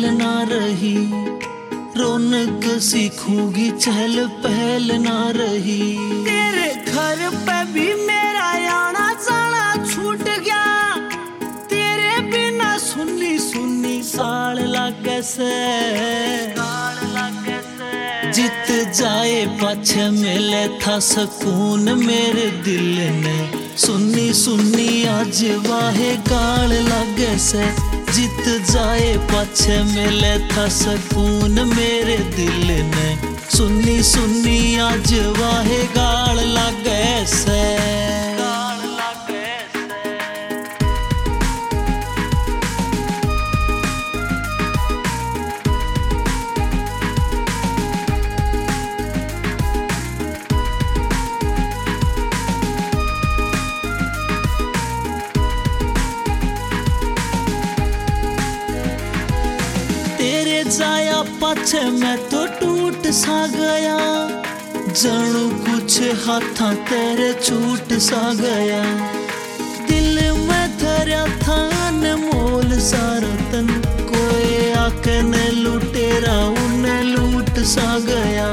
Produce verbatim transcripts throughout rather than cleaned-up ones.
महल ना रही, रौनक सीखूंगी चहल पहल ना रही। तेरे घर पे भी मेरा आना जाना छूट गया, तेरे बिना सुनी सुनी साल लागे से। जित जाए पाछे मिले था सुकून मेरे दिल ने, सुनी सुनी आज वाहे गाल लागे से। जित जाए पाछे मिले था सुकून मेरे दिल ने, सुनी सुनी आज वाहे गाल लागे से। तेरे जाया पाछे मैं तो टूट सा गया, जानू कुछ हाथा तेरे छूट सा गया। दिल में धरा था अनमोल सारा तन, कोई आके ने लुटेरा उन्हें लूट सा गया।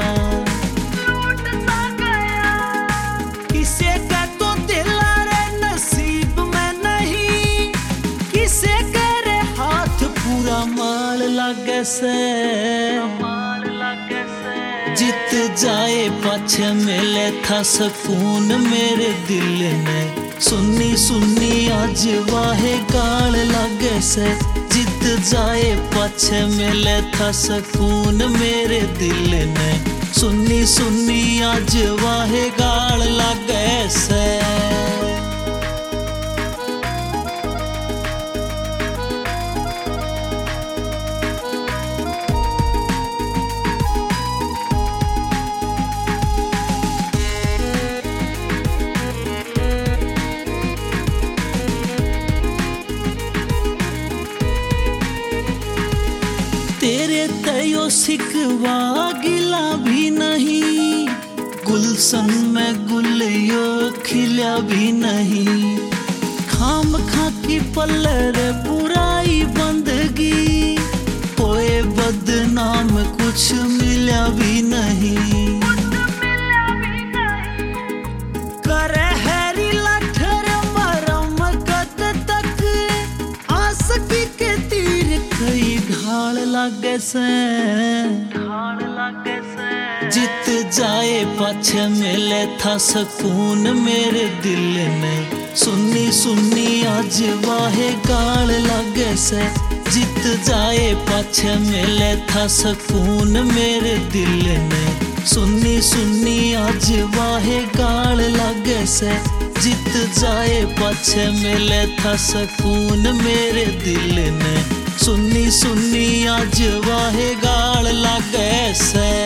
किसे का तो दिल रे नसीब में नहीं, किसे करे हाथ पूरा माल लागे से। जित जाए पाछे मिले था सुकून मेरे दिल ने, सुनी सुनी आज वाहे गाल लागे से। जित जाए पाछे मिले था सुकून मेरे दिल ने, सुनी सुनी आज वाहे गाल लागे से। तेरे तयो सिकवा गिला भी नहीं, गुलशन में गुल यो खिला भी नहीं। खाम खा की पल्लर बुराई बंदगी, होए बदनाम कुछ मिला भी नहीं। करे हैरी लठर मरम कद तक, आसकी के तीर कई ढाल लागे से। जित जाए पाछे मिले था सुकून मेरे दिल ने, सुनी सुनी आज वाहे गाल लागे से। जित जाए पाछे मिले था सुकून मेरे दिल ने, सुनी सुनी आज वाहे गाल लागे से। जित जाए पाछे मिले था सुकून मेरे दिल ने, सुनी सुनी आज वाहे गाल लागे से।